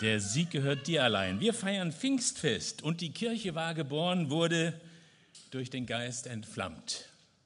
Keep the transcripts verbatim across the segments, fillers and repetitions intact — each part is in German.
Der Sieg gehört dir allein. Wir feiern Pfingstfest und die Kirche war geboren, wurde durch den Geist entflammt.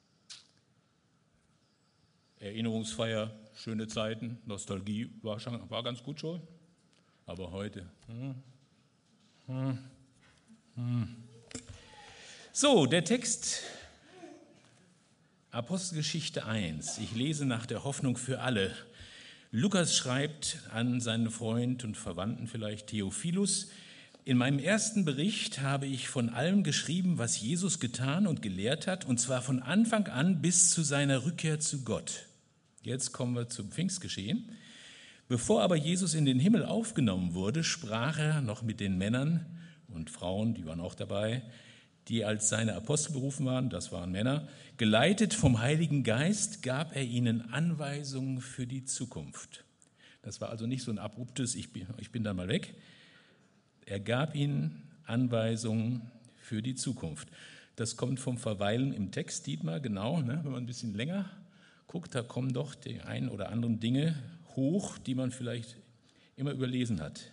Erinnerungsfeier, schöne Zeiten, Nostalgie war, schon, war ganz gut schon, aber heute. Hm, hm, hm. So, der Text Apostelgeschichte eins. Ich lese nach der Hoffnung für alle. Lukas schreibt an seinen Freund und Verwandten vielleicht Theophilus: In meinem ersten Bericht habe ich von allem geschrieben, was Jesus getan und gelehrt hat, und zwar von Anfang an bis zu seiner Rückkehr zu Gott. Jetzt kommen wir zum Pfingstgeschehen. Bevor aber Jesus in den Himmel aufgenommen wurde, sprach er noch mit den Männern und Frauen, die waren auch dabei, die als seine Apostel berufen waren, das waren Männer. Geleitet vom Heiligen Geist gab er ihnen Anweisungen für die Zukunft. Das war also nicht so ein abruptes, ich bin, ich bin dann mal weg. Er gab ihnen Anweisungen für die Zukunft. Das kommt vom Verweilen im Text, Dietmar, genau, ne? Wenn man ein bisschen länger guckt, da kommen doch die ein oder anderen Dinge hoch, die man vielleicht immer überlesen hat.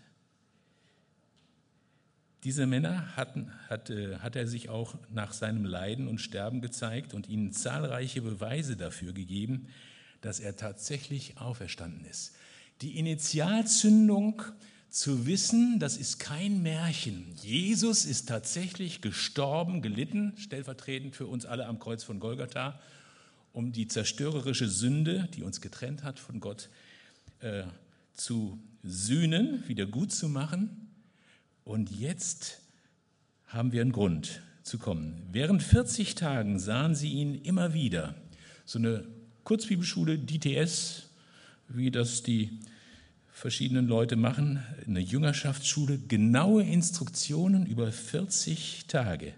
Diese Männer hatten, hat, hat er sich auch nach seinem Leiden und Sterben gezeigt und ihnen zahlreiche Beweise dafür gegeben, dass er tatsächlich auferstanden ist. Die Initialzündung zu wissen, das ist kein Märchen. Jesus ist tatsächlich gestorben, gelitten, stellvertretend für uns alle am Kreuz von Golgatha, um die zerstörerische Sünde, die uns getrennt hat von Gott, äh, zu sühnen, wieder gut zu machen. Und jetzt haben wir einen Grund zu kommen. Während vierzig Tagen sahen sie ihn immer wieder. So eine Kurzbibelschule, D T S, wie das die verschiedenen Leute machen, eine Jüngerschaftsschule, genaue Instruktionen über vierzig Tage.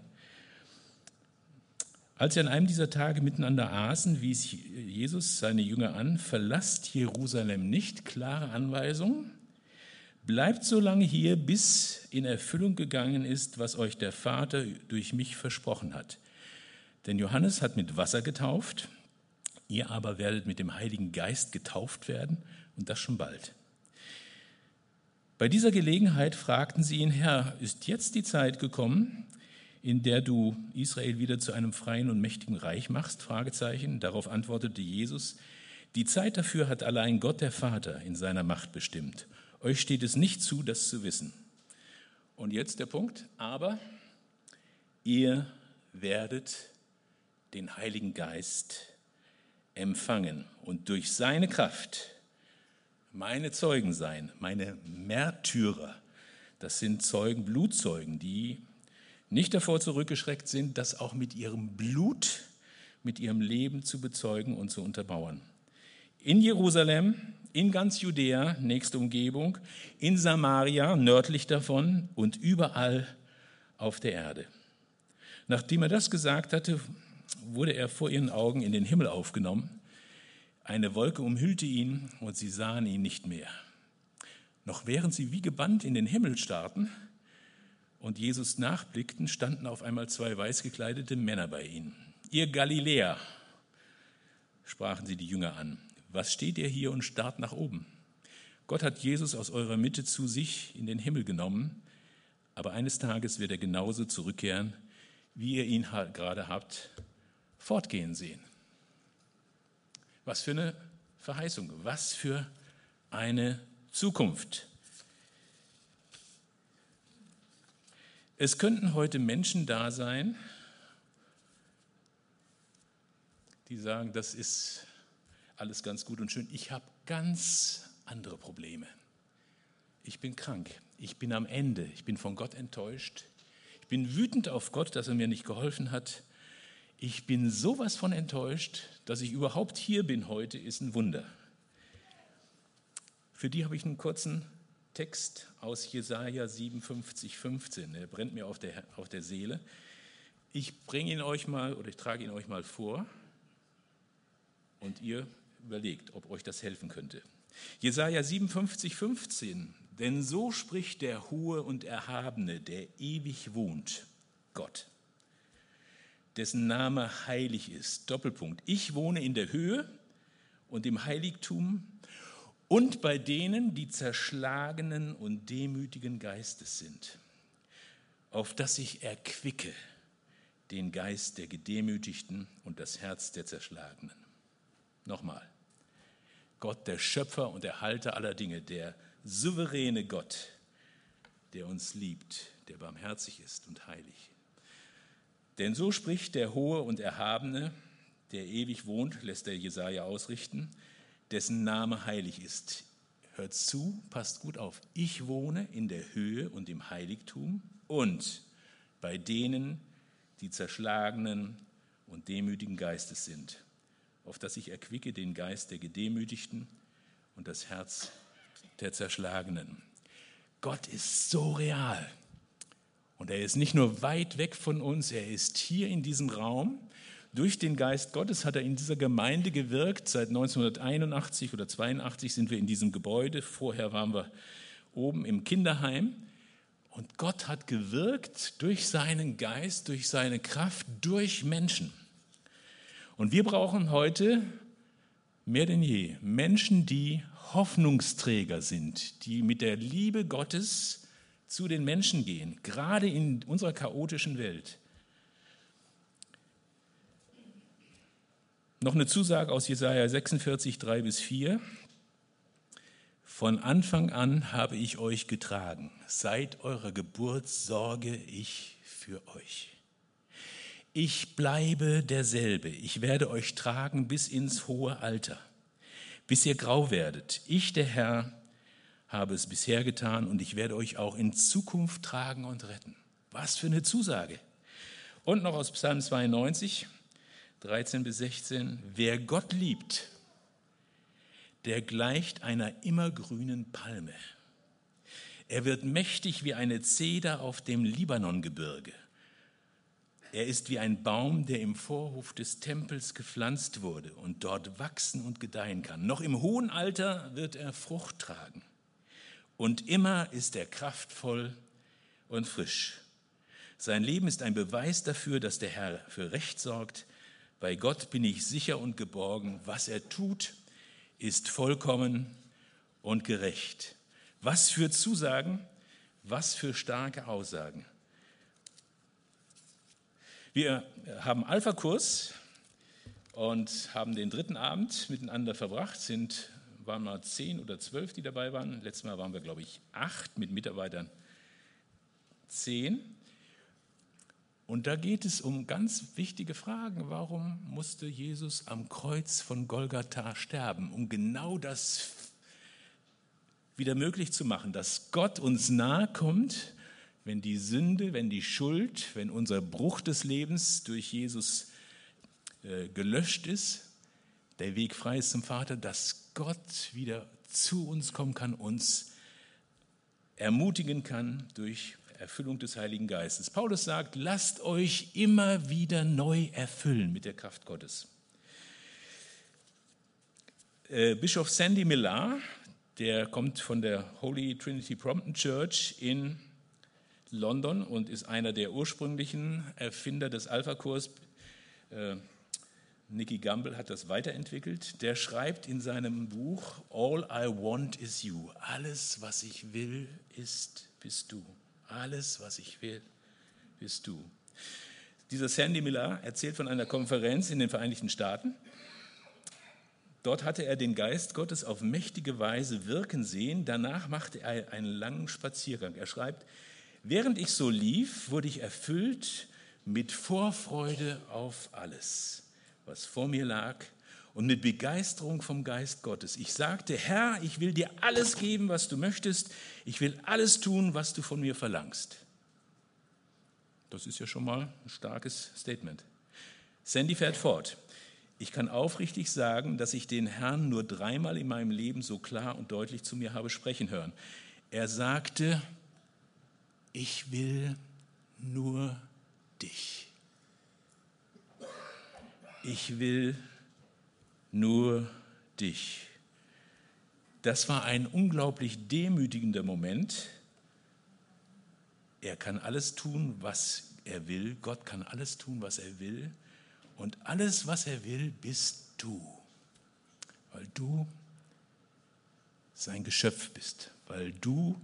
Als sie an einem dieser Tage miteinander aßen, wies Jesus seine Jünger an: Verlasst Jerusalem nicht, klare Anweisungen. Bleibt so lange hier, bis in Erfüllung gegangen ist, was euch der Vater durch mich versprochen hat. Denn Johannes hat mit Wasser getauft, ihr aber werdet mit dem Heiligen Geist getauft werden, und das schon bald. Bei dieser Gelegenheit fragten sie ihn: Herr, ist jetzt die Zeit gekommen, in der du Israel wieder zu einem freien und mächtigen Reich machst? Fragezeichen. Darauf antwortete Jesus: Die Zeit dafür hat allein Gott der Vater in seiner Macht bestimmt. Euch steht es nicht zu, das zu wissen. Und jetzt der Punkt: Aber ihr werdet den Heiligen Geist empfangen und durch seine Kraft meine Zeugen sein, meine Märtyrer. Das sind Zeugen, Blutzeugen, die nicht davor zurückgeschreckt sind, das auch mit ihrem Blut, mit ihrem Leben zu bezeugen und zu untermauern. In Jerusalem, in ganz Judäa, nächste Umgebung, in Samaria, nördlich davon, und überall auf der Erde. Nachdem er das gesagt hatte, wurde er vor ihren Augen in den Himmel aufgenommen. Eine Wolke umhüllte ihn und sie sahen ihn nicht mehr. Noch während sie wie gebannt in den Himmel starrten und Jesus nachblickten, standen auf einmal zwei weiß gekleidete Männer bei ihnen. Ihr Galiläer, sprachen sie die Jünger an, was steht ihr hier und starrt nach oben? Gott hat Jesus aus eurer Mitte zu sich in den Himmel genommen, aber eines Tages wird er genauso zurückkehren, wie ihr ihn gerade habt fortgehen sehen. Was für eine Verheißung, was für eine Zukunft. Es könnten heute Menschen da sein, die sagen, das ist alles ganz gut und schön. Ich habe ganz andere Probleme. Ich bin krank, ich bin am Ende, ich bin von Gott enttäuscht. Ich bin wütend auf Gott, dass er mir nicht geholfen hat. Ich bin sowas von enttäuscht, dass ich überhaupt hier bin heute, ist ein Wunder. Für die habe ich einen kurzen Text aus Jesaja siebenundfünfzig, fünfzehn. Der brennt mir auf der, auf der Seele. Ich bringe ihn euch mal oder ich trage ihn euch mal vor und ihr überlegt, ob euch das helfen könnte. Jesaja siebenundfünfzig, fünfzehn. Denn so spricht der Hohe und Erhabene, der ewig wohnt, Gott, dessen Name heilig ist. Doppelpunkt. Ich wohne in der Höhe und im Heiligtum Und bei denen, die zerschlagenen und demütigen Geistes sind, auf dass ich erquicke den Geist der Gedemütigten und das Herz der Zerschlagenen. Nochmal, Gott, der Schöpfer und Erhalter aller Dinge, der souveräne Gott, der uns liebt, der barmherzig ist und heilig. Denn so spricht der Hohe und Erhabene, der ewig wohnt, lässt der Jesaja ausrichten, dessen Name heilig ist. Hört zu, passt gut auf. Ich wohne in der Höhe und im Heiligtum und bei denen, die zerschlagenen und demütigen Geistes sind, auf dass ich erquicke den Geist der Gedemütigten und das Herz der Zerschlagenen. Gott ist so real. Und er ist nicht nur weit weg von uns, er ist hier in diesem Raum. Durch den Geist Gottes hat er in dieser Gemeinde gewirkt. Seit neunzehnhunderteinundachtzig oder zweiundachtzig sind wir in diesem Gebäude. Vorher waren wir oben im Kinderheim. Und Gott hat gewirkt durch seinen Geist, durch seine Kraft, durch Menschen. Und wir brauchen heute mehr denn je Menschen, die Hoffnungsträger sind, die mit der Liebe Gottes zu den Menschen gehen, gerade in unserer chaotischen Welt. Noch eine Zusage aus Jesaja sechsundvierzig, drei bis vier. Von Anfang an habe ich euch getragen. Seit eurer Geburt sorge ich für euch. Ich bleibe derselbe. Ich werde euch tragen bis ins hohe Alter, bis ihr grau werdet. Ich, der Herr, habe es bisher getan und ich werde euch auch in Zukunft tragen und retten. Was für eine Zusage. Und noch aus Psalm zweiundneunzig, dreizehn bis sechzehn. Wer Gott liebt, der gleicht einer immergrünen Palme. Er wird mächtig wie eine Zeder auf dem Libanongebirge. Er ist wie ein Baum, der im Vorhof des Tempels gepflanzt wurde und dort wachsen und gedeihen kann. Noch im hohen Alter wird er Frucht tragen. Und immer ist er kraftvoll und frisch. Sein Leben ist ein Beweis dafür, dass der Herr für Recht sorgt. Bei Gott bin ich sicher und geborgen. Was er tut, ist vollkommen und gerecht. Was für Zusagen, was für starke Aussagen. Wir haben Alpha-Kurs und haben den dritten Abend miteinander verbracht. Sind, waren mal zehn oder zwölf, die dabei waren. Letztes Mal waren wir, glaube ich, acht, mit Mitarbeitern zehn. Und da geht es um ganz wichtige Fragen. Warum musste Jesus am Kreuz von Golgatha sterben? Um genau das wieder möglich zu machen, dass Gott uns nahe kommt, wenn die Sünde, wenn die Schuld, wenn unser Bruch des Lebens durch Jesus äh, gelöscht ist, der Weg frei ist zum Vater, dass Gott wieder zu uns kommen kann, uns ermutigen kann durch Erfüllung des Heiligen Geistes. Paulus sagt, lasst euch immer wieder neu erfüllen mit der Kraft Gottes. Äh, Bischof Sandy Millar, der kommt von der Holy Trinity Brompton Church in London und ist einer der ursprünglichen Erfinder des Alpha-Kurs. Äh, Nicky Gamble hat das weiterentwickelt. Der schreibt in seinem Buch All I Want is You. Alles, was ich will, ist, bist du. Alles, was ich will, bist du. Dieser Sandy Millar erzählt von einer Konferenz in den Vereinigten Staaten. Dort hatte er den Geist Gottes auf mächtige Weise wirken sehen. Danach machte er einen langen Spaziergang. Er schreibt, während ich so lief, wurde ich erfüllt mit Vorfreude auf alles, was vor mir lag, und mit Begeisterung vom Geist Gottes. Ich sagte, Herr, ich will dir alles geben, was du möchtest. Ich will alles tun, was du von mir verlangst. Das ist ja schon mal ein starkes Statement. Sandy fährt fort. Ich kann aufrichtig sagen, dass ich den Herrn nur dreimal in meinem Leben so klar und deutlich zu mir habe sprechen hören. Er sagte, ich will nur dich. Ich will nur dich. Das war ein unglaublich demütigender Moment. Er kann alles tun, was er will. Gott kann alles tun, was er will. Und alles, was er will, bist du. Weil du sein Geschöpf bist, weil du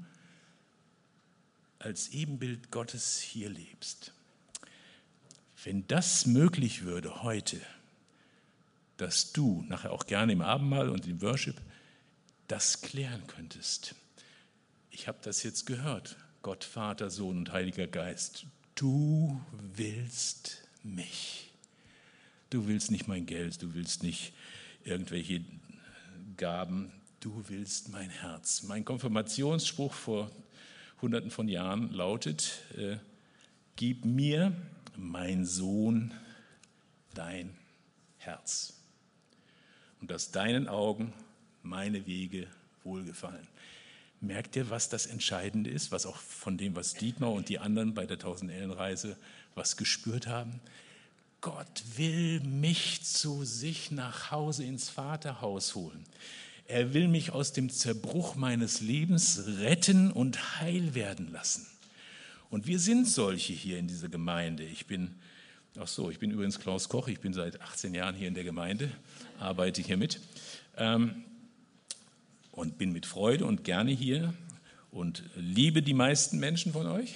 als Ebenbild Gottes hier lebst. Wenn das möglich würde heute, dass du nachher auch gerne im Abendmahl und im Worship das klären könntest. Ich habe das jetzt gehört, Gott, Vater, Sohn und Heiliger Geist. Du willst mich. Du willst nicht mein Geld, du willst nicht irgendwelche Gaben, du willst mein Herz. Mein Konfirmationsspruch vor Hunderten von Jahren lautet, äh, gib mir, mein Sohn, dein Herz. Und aus deinen Augen meine Wege wohlgefallen. Merkt ihr, was das Entscheidende ist, was auch von dem, was Dietmar und die anderen bei der Tausend-Ellen-Reise was gespürt haben? Gott will mich zu sich nach Hause ins Vaterhaus holen. Er will mich aus dem Zerbruch meines Lebens retten und heil werden lassen. Und wir sind solche hier in dieser Gemeinde. Ich bin, ach so, ich bin übrigens Klaus Koch, ich bin seit achtzehn Jahren hier in der Gemeinde, arbeite hier mit ähm, und bin mit Freude und gerne hier und liebe die meisten Menschen von euch.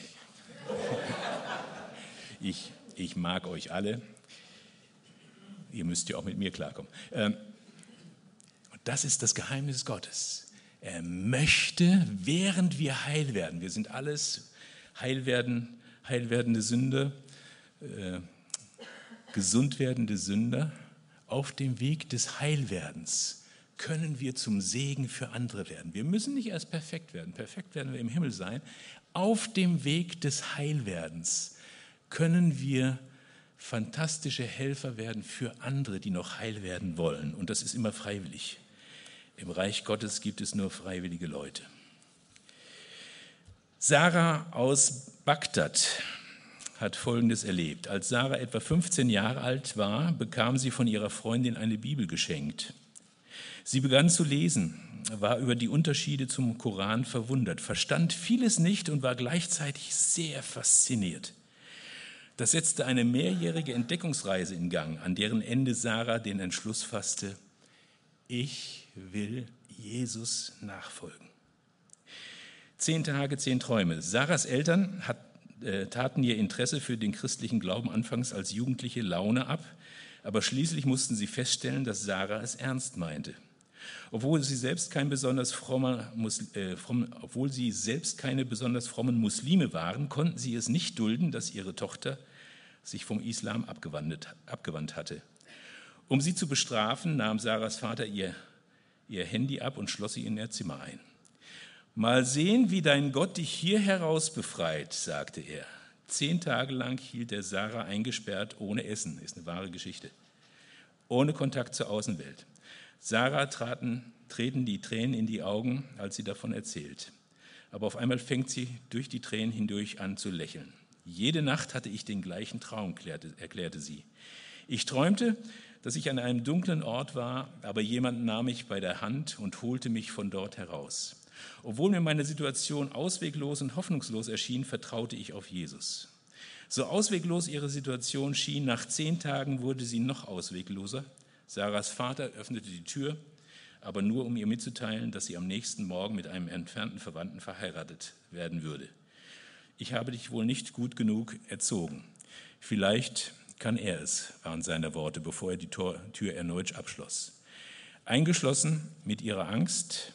Ich, ich mag euch alle. Ihr müsst ja auch mit mir klarkommen. Ähm, und das ist das Geheimnis Gottes. Er möchte, während wir heil werden, wir sind alles heilwerden, heilwerdende Sünder, äh, gesund werdende Sünder, auf dem Weg des Heilwerdens können wir zum Segen für andere werden. Wir müssen nicht erst perfekt werden, perfekt werden wir im Himmel sein. Auf dem Weg des Heilwerdens können wir fantastische Helfer werden für andere, die noch heil werden wollen. Und das ist immer freiwillig. Im Reich Gottes gibt es nur freiwillige Leute. Sarah aus Bagdad hat Folgendes erlebt. Als Sarah etwa fünfzehn Jahre alt war, bekam sie von ihrer Freundin eine Bibel geschenkt. Sie begann zu lesen, war über die Unterschiede zum Koran verwundert, verstand vieles nicht und war gleichzeitig sehr fasziniert. Das setzte eine mehrjährige Entdeckungsreise in Gang, an deren Ende Sarah den Entschluss fasste, ich will Jesus nachfolgen. Zehn Tage, zehn Träume. Sarahs Eltern hat, äh, taten ihr Interesse für den christlichen Glauben anfangs als jugendliche Laune ab, aber schließlich mussten sie feststellen, dass Sarah es ernst meinte. Obwohl sie selbst kein besonders frommer, äh, fromm, obwohl sie selbst keine besonders frommen Muslime waren, konnten sie es nicht dulden, dass ihre Tochter sich vom Islam abgewandt, abgewandt hatte. Um sie zu bestrafen, nahm Sarahs Vater ihr, ihr Handy ab und schloss sie in ihr Zimmer ein. Mal sehen, wie dein Gott dich hier heraus befreit, sagte er. Zehn Tage lang hielt er Sarah eingesperrt, ohne Essen, ist eine wahre Geschichte, ohne Kontakt zur Außenwelt. Sarah traten, treten die Tränen in die Augen, als sie davon erzählt. Aber auf einmal fängt sie durch die Tränen hindurch an zu lächeln. Jede Nacht hatte ich den gleichen Traum, erklärte sie. Ich träumte, dass ich an einem dunklen Ort war, aber jemand nahm mich bei der Hand und holte mich von dort heraus. Obwohl mir meine Situation ausweglos und hoffnungslos erschien, vertraute ich auf Jesus. So ausweglos ihre Situation schien, nach zehn Tagen wurde sie noch auswegloser. Sarahs Vater öffnete die Tür, aber nur um ihr mitzuteilen, dass sie am nächsten Morgen mit einem entfernten Verwandten verheiratet werden würde. Ich habe dich wohl nicht gut genug erzogen. Vielleicht kann er es, waren seine Worte, bevor er die Tor- Tür erneut abschloss. Eingeschlossen mit ihrer Angst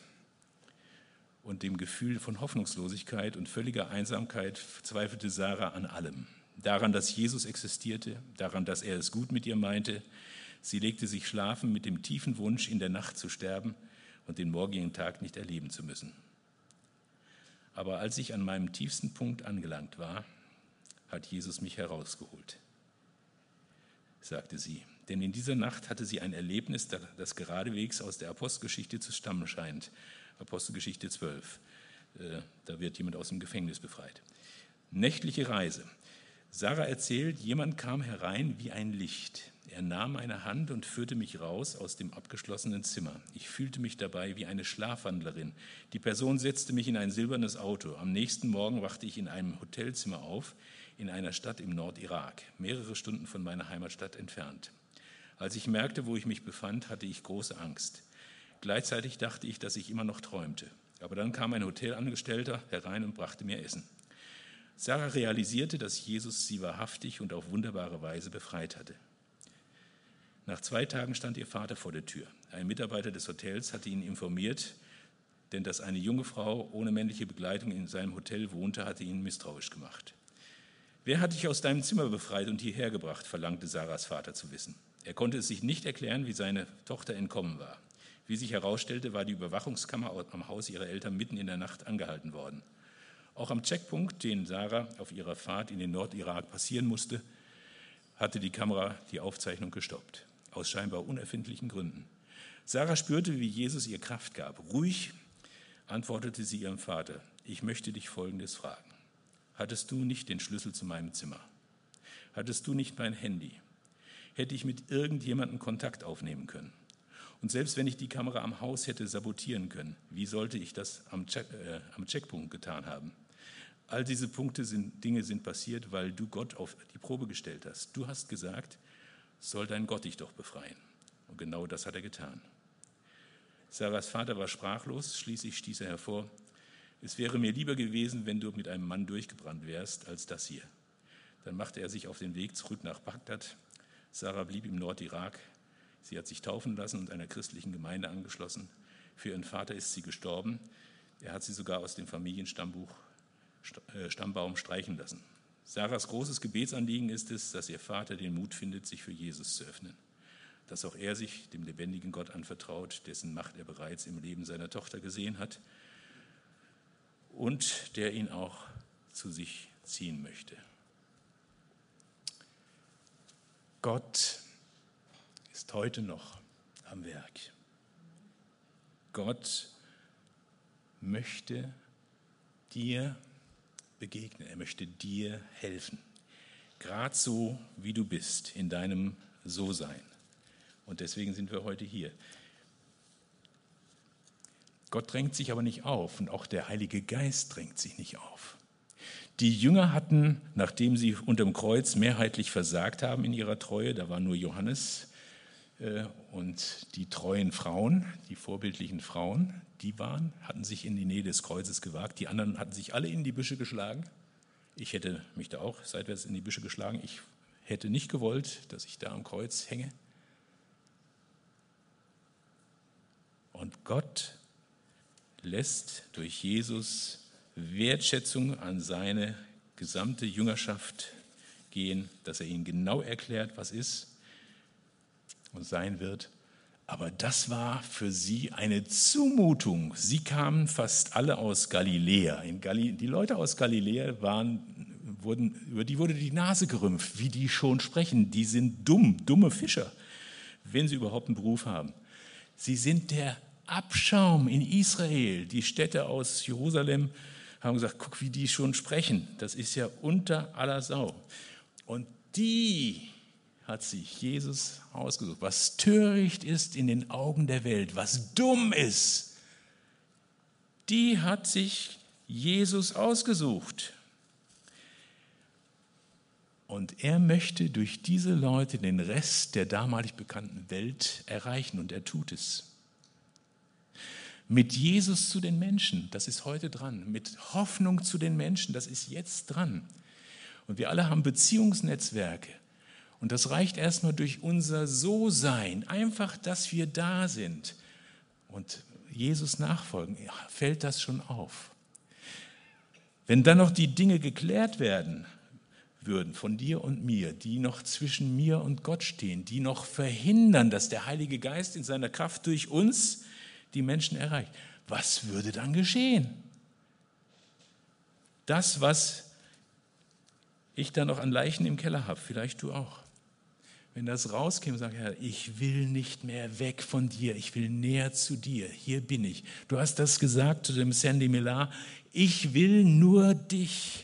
und dem Gefühl von Hoffnungslosigkeit und völliger Einsamkeit zweifelte Sarah an allem. Daran, dass Jesus existierte, daran, dass er es gut mit ihr meinte. Sie legte sich schlafen mit dem tiefen Wunsch, in der Nacht zu sterben und den morgigen Tag nicht erleben zu müssen. Aber als ich an meinem tiefsten Punkt angelangt war, hat Jesus mich herausgeholt, sagte sie. Denn in dieser Nacht hatte sie ein Erlebnis, das geradewegs aus der Apostelgeschichte zu stammen scheint. Apostelgeschichte zwölf. Da wird jemand aus dem Gefängnis befreit. Nächtliche Reise. Sarah erzählt, jemand kam herein wie ein Licht. Er nahm meine Hand und führte mich raus aus dem abgeschlossenen Zimmer. Ich fühlte mich dabei wie eine Schlafwandlerin. Die Person setzte mich in ein silbernes Auto. Am nächsten Morgen wachte ich in einem Hotelzimmer auf, in einer Stadt im Nordirak, mehrere Stunden von meiner Heimatstadt entfernt. Als ich merkte, wo ich mich befand, hatte ich große Angst. Gleichzeitig dachte ich, dass ich immer noch träumte. Aber dann kam ein Hotelangestellter herein und brachte mir Essen. Sarah realisierte, dass Jesus sie wahrhaftig und auf wunderbare Weise befreit hatte. Nach zwei Tagen stand ihr Vater vor der Tür. Ein Mitarbeiter des Hotels hatte ihn informiert, denn dass eine junge Frau ohne männliche Begleitung in seinem Hotel wohnte, hatte ihn misstrauisch gemacht. »Wer hat dich aus deinem Zimmer befreit und hierher gebracht?« verlangte Sarahs Vater zu wissen. Er konnte es sich nicht erklären, wie seine Tochter entkommen war. Wie sich herausstellte, war die Überwachungskammer am Haus ihrer Eltern mitten in der Nacht angehalten worden. Auch am Checkpunkt, den Sarah auf ihrer Fahrt in den Nordirak passieren musste, hatte die Kamera die Aufzeichnung gestoppt, aus scheinbar unerfindlichen Gründen. Sarah spürte, wie Jesus ihr Kraft gab. Ruhig antwortete sie ihrem Vater: »Ich möchte dich Folgendes fragen. Hattest du nicht den Schlüssel zu meinem Zimmer? Hattest du nicht mein Handy? Hätte ich mit irgendjemandem Kontakt aufnehmen können? Und selbst wenn ich die Kamera am Haus hätte sabotieren können, wie sollte ich das am, Check, äh, am Checkpunkt getan haben? All diese Punkte sind, Dinge sind passiert, weil du Gott auf die Probe gestellt hast. Du hast gesagt, soll dein Gott dich doch befreien.« Und genau das hat er getan. Sarahs Vater war sprachlos, schließlich stieß er hervor: »Es wäre mir lieber gewesen, wenn du mit einem Mann durchgebrannt wärst, als das hier.« Dann machte er sich auf den Weg zurück nach Bagdad. Sarah blieb im Nordirak. Sie hat sich taufen lassen und einer christlichen Gemeinde angeschlossen. Für ihren Vater ist sie gestorben. Er hat sie sogar aus dem Familienstammbuch, äh, Stammbaum streichen lassen. Sarahs großes Gebetsanliegen ist es, dass ihr Vater den Mut findet, sich für Jesus zu öffnen. Dass auch er sich dem lebendigen Gott anvertraut, dessen Macht er bereits im Leben seiner Tochter gesehen hat und der ihn auch zu sich ziehen möchte. Gott ist heute noch am Werk. Gott möchte dir begegnen, er möchte dir helfen. Gerade so, wie du bist, in deinem So-Sein. Und deswegen sind wir heute hier. Gott drängt sich aber nicht auf und auch der Heilige Geist drängt sich nicht auf. Die Jünger hatten, nachdem sie unterm Kreuz mehrheitlich versagt haben in ihrer Treue, da war nur Johannes äh, und die treuen Frauen, die vorbildlichen Frauen, die waren, hatten sich in die Nähe des Kreuzes gewagt. Die anderen hatten sich alle in die Büsche geschlagen. Ich hätte mich da auch seitwärts in die Büsche geschlagen. Ich hätte nicht gewollt, dass ich da am Kreuz hänge. Und Gott lässt durch Jesus Wertschätzung an seine gesamte Jüngerschaft gehen, dass er ihnen genau erklärt, was ist und sein wird. Aber das war für sie eine Zumutung. Sie kamen fast alle aus Galiläa. In Gali- die Leute aus Galiläa waren, wurden, über die wurde die Nase gerümpft, wie die schon sprechen. Die sind dumm, dumme Fischer, wenn sie überhaupt einen Beruf haben. Sie sind der Abschaum in Israel. Die Städte aus Jerusalem haben gesagt, guck, wie die schon sprechen. Das ist ja unter aller Sau. Und die hat sich Jesus ausgesucht. Was töricht ist in den Augen der Welt, was dumm ist, die hat sich Jesus ausgesucht. Und er möchte durch diese Leute den Rest der damalig bekannten Welt erreichen und er tut es. Mit Jesus zu den Menschen, das ist heute dran. Mit Hoffnung zu den Menschen, das ist jetzt dran. Und wir alle haben Beziehungsnetzwerke. Und das reicht erstmal durch unser So-Sein. Einfach, dass wir da sind und Jesus nachfolgen, fällt das schon auf. Wenn dann noch die Dinge geklärt werden würden von dir und mir, die noch zwischen mir und Gott stehen, die noch verhindern, dass der Heilige Geist in seiner Kraft durch uns die Menschen erreicht. Was würde dann geschehen? Das, was ich dann noch an Leichen im Keller habe, vielleicht du auch. Wenn das rauskäme, sage ich, Herr, ich will nicht mehr weg von dir, ich will näher zu dir, hier bin ich. Du hast das gesagt zu dem Sandy Millar, ich will nur dich.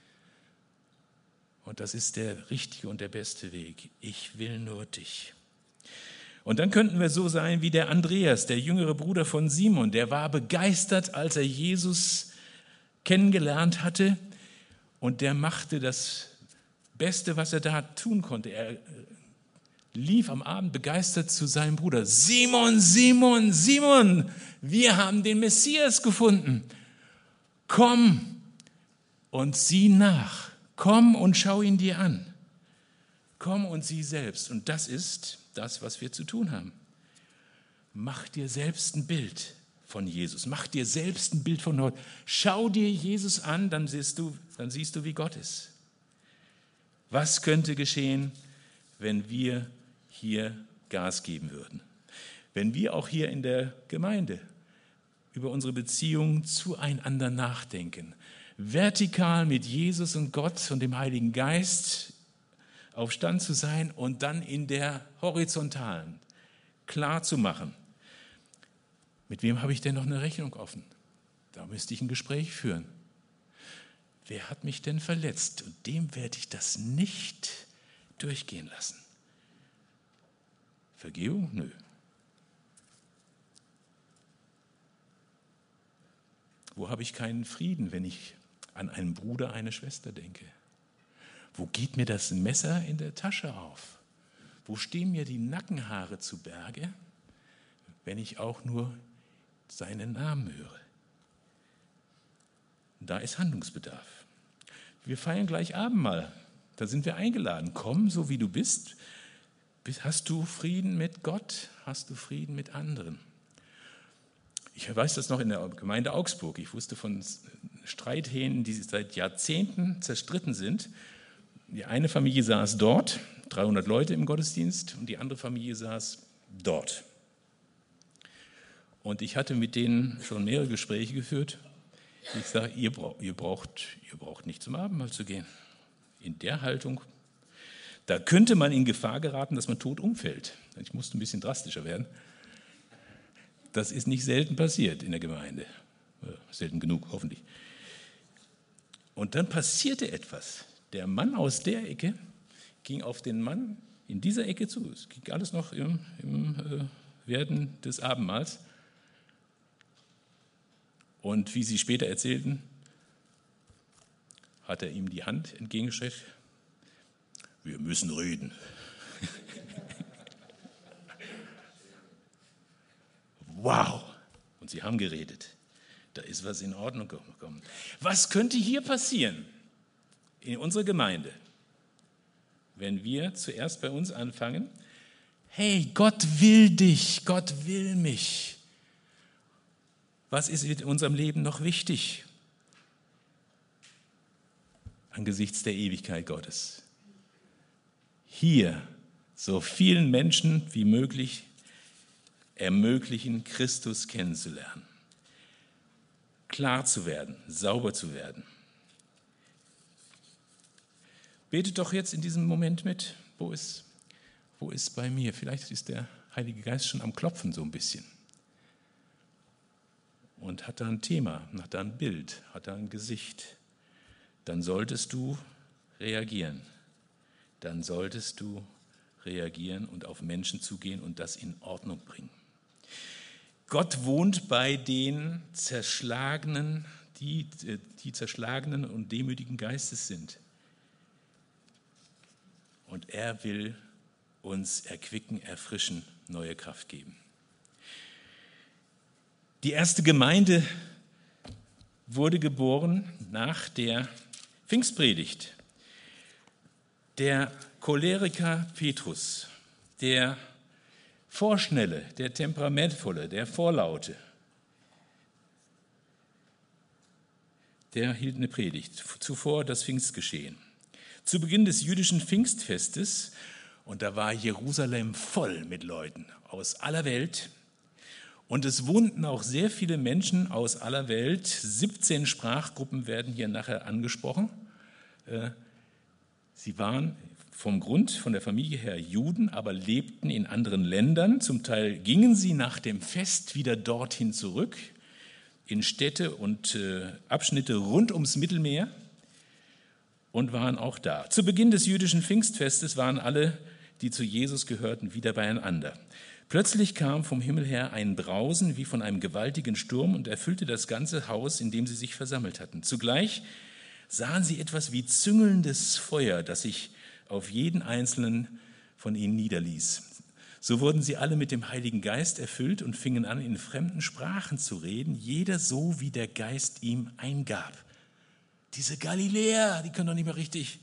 Und das ist der richtige und der beste Weg. Ich will nur dich. Und dann könnten wir so sein wie der Andreas, der jüngere Bruder von Simon. Der war begeistert, als er Jesus kennengelernt hatte. Und der machte das Beste, was er da tun konnte. Er lief am Abend begeistert zu seinem Bruder. Simon, Simon, Simon, wir haben den Messias gefunden. Komm und sieh nach. Komm und schau ihn dir an. Komm und sieh selbst. Und das ist das, was wir zu tun haben. Mach dir selbst ein Bild von Jesus. Mach dir selbst ein Bild von Gott. Schau dir Jesus an, dann siehst du, dann siehst du, wie Gott ist. Was könnte geschehen, wenn wir hier Gas geben würden? Wenn wir auch hier in der Gemeinde über unsere Beziehung zueinander nachdenken, vertikal mit Jesus und Gott und dem Heiligen Geist auf Stand zu sein und dann in der horizontalen klar zu machen, mit wem habe ich denn noch eine Rechnung offen? Da müsste ich ein Gespräch führen. Wer hat mich denn verletzt? Und dem werde ich das nicht durchgehen lassen. Vergebung? Nö. Wo habe ich keinen Frieden, wenn ich an einen Bruder, eine Schwester denke? Wo geht mir das Messer in der Tasche auf? Wo stehen mir die Nackenhaare zu Berge, wenn ich auch nur seinen Namen höre? Da ist Handlungsbedarf. Wir feiern gleich Abendmahl. Da sind wir eingeladen. Komm, so wie du bist. Hast du Frieden mit Gott? Hast du Frieden mit anderen? Ich weiß das noch in der Gemeinde Augsburg. Ich wusste von Streithähnen, die seit Jahrzehnten zerstritten sind. Die eine Familie saß dort, dreihundert Leute im Gottesdienst, und die andere Familie saß dort. Und ich hatte mit denen schon mehrere Gespräche geführt. Ich sage, ihr, braucht, ihr, braucht, ihr braucht nicht zum Abendmahl zu gehen. In der Haltung, da könnte man in Gefahr geraten, dass man tot umfällt. Ich musste ein bisschen drastischer werden. Das ist nicht selten passiert in der Gemeinde. Selten genug, hoffentlich. Und dann passierte etwas. Der Mann aus der Ecke ging auf den Mann in dieser Ecke zu. Es ging alles noch im, im äh, Werden des Abendmahls. Und wie sie später erzählten, hat er ihm die Hand entgegengestreckt. Wir müssen reden. Wow! Und sie haben geredet. Da ist was in Ordnung gekommen. Was könnte hier passieren in unserer Gemeinde, wenn wir zuerst bei uns anfangen? Hey, Gott will dich, Gott will mich. Was ist in unserem Leben noch wichtig angesichts der Ewigkeit Gottes? Hier so vielen Menschen wie möglich ermöglichen, Christus kennenzulernen, klar zu werden, sauber zu werden. Betet doch jetzt in diesem Moment mit. Wo ist, wo ist bei mir? Vielleicht ist der Heilige Geist schon am Klopfen so ein bisschen. Und hat da ein Thema, hat da ein Bild, hat da ein Gesicht. Dann solltest du reagieren. Dann solltest du reagieren und auf Menschen zugehen und das in Ordnung bringen. Gott wohnt bei den Zerschlagenen, die, die zerschlagenen und demütigen Geistes sind. Und er will uns erquicken, erfrischen, neue Kraft geben. Die erste Gemeinde wurde geboren nach der Pfingstpredigt. Der Choleriker Petrus, der Vorschnelle, der Temperamentvolle, der Vorlaute, der hielt eine Predigt. Zuvor das Pfingstgeschehen. Zu Beginn des jüdischen Pfingstfestes, und da war Jerusalem voll mit Leuten aus aller Welt, und es wohnten auch sehr viele Menschen aus aller Welt. siebzehn Sprachgruppen werden hier nachher angesprochen. Sie waren vom Grund, von der Familie her Juden, aber lebten in anderen Ländern. Zum Teil gingen sie nach dem Fest wieder dorthin zurück, in Städte und Abschnitte rund ums Mittelmeer, und waren auch da. Zu Beginn des jüdischen Pfingstfestes waren alle, die zu Jesus gehörten, wieder beieinander. Plötzlich kam vom Himmel her ein Brausen wie von einem gewaltigen Sturm und erfüllte das ganze Haus, in dem sie sich versammelt hatten. Zugleich sahen sie etwas wie züngelndes Feuer, das sich auf jeden Einzelnen von ihnen niederließ. So wurden sie alle mit dem Heiligen Geist erfüllt und fingen an, in fremden Sprachen zu reden, jeder so, wie der Geist ihm eingab. Diese Galiläer, die können doch nicht mehr richtig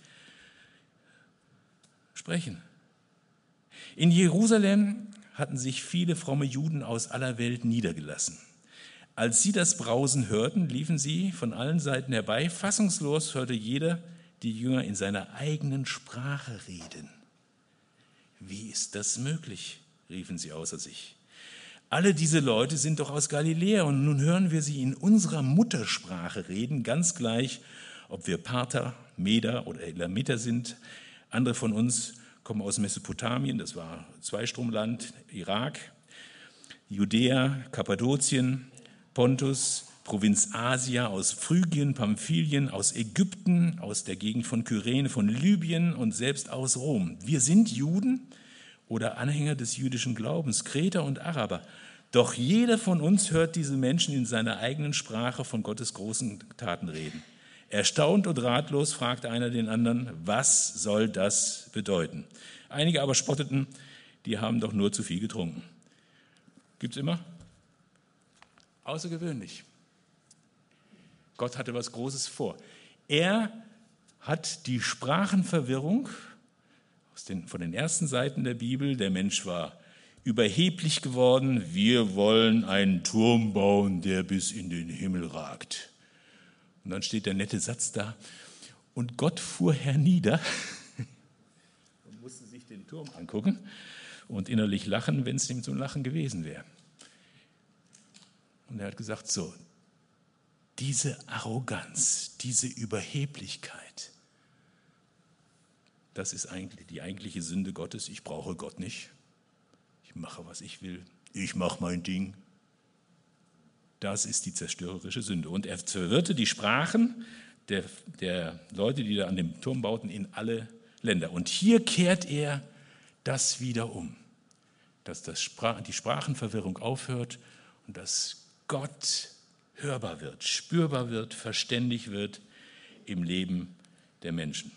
sprechen. In Jerusalem hatten sich viele fromme Juden aus aller Welt niedergelassen. Als sie das Brausen hörten, liefen sie von allen Seiten herbei. Fassungslos hörte jeder die Jünger in seiner eigenen Sprache reden. Wie ist das möglich? Riefen sie außer sich. Alle diese Leute sind doch aus Galiläa und nun hören wir sie in unserer Muttersprache reden, ganz gleich, ob wir Parther, Meder oder Elamiter sind. Andere von uns kommen aus Mesopotamien, das war Zweistromland, Irak, Judäa, Kappadokien, Pontus, Provinz Asia, aus Phrygien, Pamphylien, aus Ägypten, aus der Gegend von Kyrene, von Libyen und selbst aus Rom. Wir sind Juden oder Anhänger des jüdischen Glaubens, Kreter und Araber. Doch jeder von uns hört diese Menschen in seiner eigenen Sprache von Gottes großen Taten reden. Erstaunt und ratlos fragte einer den anderen, was soll das bedeuten? Einige aber spotteten, die haben doch nur zu viel getrunken. Gibt's immer? Außergewöhnlich. Gott hatte was Großes vor. Er hat die Sprachenverwirrung aus den, von den ersten Seiten der Bibel, der Mensch war überheblich geworden, wir wollen einen Turm bauen, der bis in den Himmel ragt. Und dann steht der nette Satz da, und Gott fuhr hernieder und musste sich den Turm angucken und innerlich lachen, wenn es ihm zum Lachen gewesen wäre. Und er hat gesagt, so, diese Arroganz, diese Überheblichkeit, das ist eigentlich die eigentliche Sünde Gottes. Ich brauche Gott nicht. Ich mache, was ich will. Ich mache mein Ding. Das ist die zerstörerische Sünde. Und er verwirrte die Sprachen der, der Leute, die da an dem Turm bauten, in alle Länder. Und hier kehrt er das wieder um, dass das Sprach, die Sprachenverwirrung aufhört und dass Gott hörbar wird, spürbar wird, verständig wird im Leben der Menschen.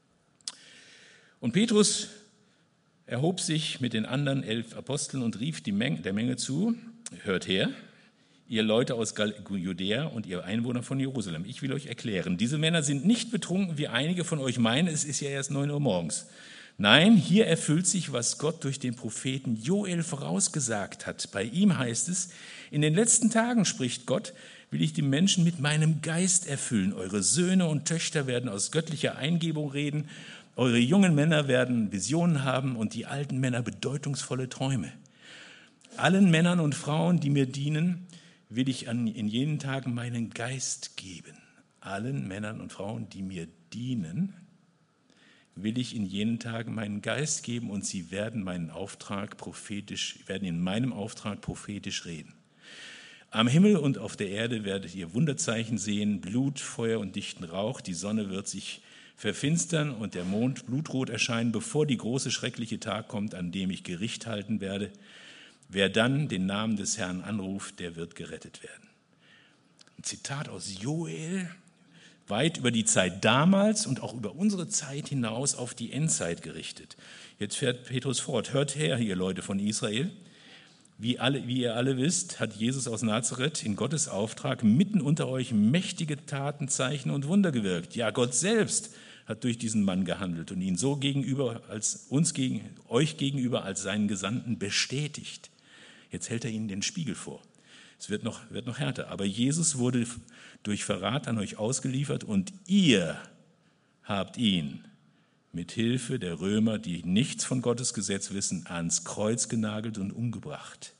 Und Petrus erhob sich mit den anderen elf Aposteln und rief die Menge, der Menge zu, hört her, ihr Leute aus Judäa und ihr Einwohner von Jerusalem, ich will euch erklären, diese Männer sind nicht betrunken, wie einige von euch meinen, es ist ja erst neun Uhr morgens. Nein, hier erfüllt sich, was Gott durch den Propheten Joel vorausgesagt hat. Bei ihm heißt es, in den letzten Tagen, spricht Gott, will ich die Menschen mit meinem Geist erfüllen. Eure Söhne und Töchter werden aus göttlicher Eingebung reden, eure jungen Männer werden Visionen haben und die alten Männer bedeutungsvolle Träume. Allen Männern und Frauen, die mir dienen, will ich an, in jenen Tagen meinen Geist geben. Allen Männern und Frauen, die mir dienen, will ich in jenen Tagen meinen Geist geben und sie werden meinen Auftrag prophetisch, werden in meinem Auftrag prophetisch reden. Am Himmel und auf der Erde werdet ihr Wunderzeichen sehen, Blut, Feuer und dichten Rauch. Die Sonne wird sich verfinstern und der Mond blutrot erscheinen, bevor die große, schreckliche Tag kommt, an dem ich Gericht halten werde. Wer dann den Namen des Herrn anruft, der wird gerettet werden. Ein Zitat aus Joel, weit über die Zeit damals und auch über unsere Zeit hinaus auf die Endzeit gerichtet. Jetzt fährt Petrus fort. Hört her, ihr Leute von Israel. Wie, alle, wie ihr alle wisst, hat Jesus aus Nazareth in Gottes Auftrag mitten unter euch mächtige Taten, Zeichen und Wunder gewirkt. Ja, Gott selbst hat durch diesen Mann gehandelt und ihn so gegenüber, als uns gegen, euch gegenüber als seinen Gesandten bestätigt. Jetzt hält er ihnen den Spiegel vor. Es wird noch, wird noch härter. Aber Jesus wurde durch Verrat an euch ausgeliefert und ihr habt ihn mit Hilfe der Römer, die nichts von Gottes Gesetz wissen, ans Kreuz genagelt und umgebracht.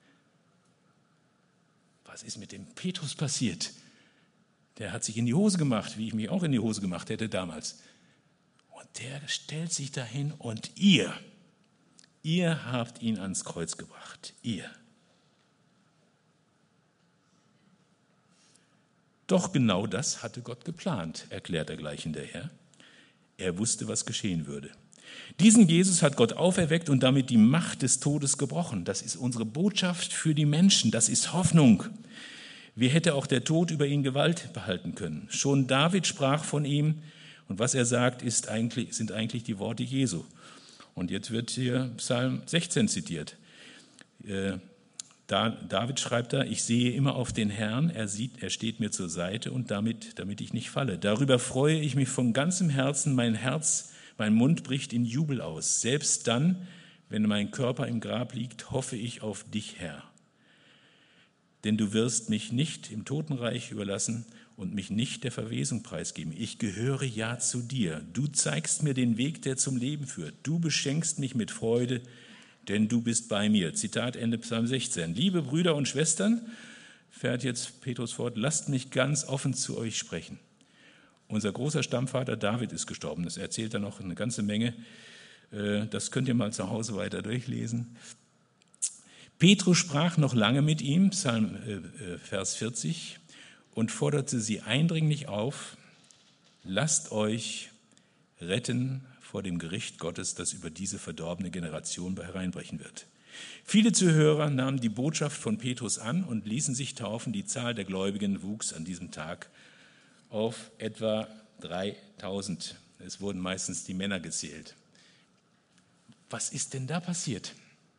Was ist mit dem Petrus passiert? Der hat sich in die Hose gemacht, wie ich mich auch in die Hose gemacht hätte damals. Und der stellt sich dahin und ihr, ihr habt ihn ans Kreuz gebracht. Ihr. Doch genau das hatte Gott geplant, erklärt er gleich hinterher. Er wusste, was geschehen würde. Diesen Jesus hat Gott auferweckt und damit die Macht des Todes gebrochen. Das ist unsere Botschaft für die Menschen. Das ist Hoffnung. Wie hätte auch der Tod über ihn Gewalt behalten können? Schon David sprach von ihm und was er sagt, ist eigentlich, sind eigentlich die Worte Jesu. Und jetzt wird hier Psalm sechzehn zitiert. David schreibt da, ich sehe immer auf den Herrn, er sieht, er steht mir zur Seite und damit, damit ich nicht falle. Darüber freue ich mich von ganzem Herzen, mein Herz, mein Mund bricht in Jubel aus. Selbst dann, wenn mein Körper im Grab liegt, hoffe ich auf dich, Herr. Denn du wirst mich nicht im Totenreich überlassen und mich nicht der Verwesung preisgeben. Ich gehöre ja zu dir. Du zeigst mir den Weg, der zum Leben führt. Du beschenkst mich mit Freude, denn du bist bei mir. Zitat Ende Psalm sechzehn. Liebe Brüder und Schwestern, fährt jetzt Petrus fort, lasst mich ganz offen zu euch sprechen. Unser großer Stammvater David ist gestorben. Das erzählt er noch eine ganze Menge. Das könnt ihr mal zu Hause weiter durchlesen. Petrus sprach noch lange mit ihm, Psalm äh, Vers vierzig, und forderte sie eindringlich auf, lasst euch retten vor dem Gericht Gottes, das über diese verdorbene Generation hereinbrechen wird. Viele Zuhörer nahmen die Botschaft von Petrus an und ließen sich taufen. Die Zahl der Gläubigen wuchs an diesem Tag auf etwa dreitausend. Es wurden meistens die Männer gezählt. Was ist denn da passiert?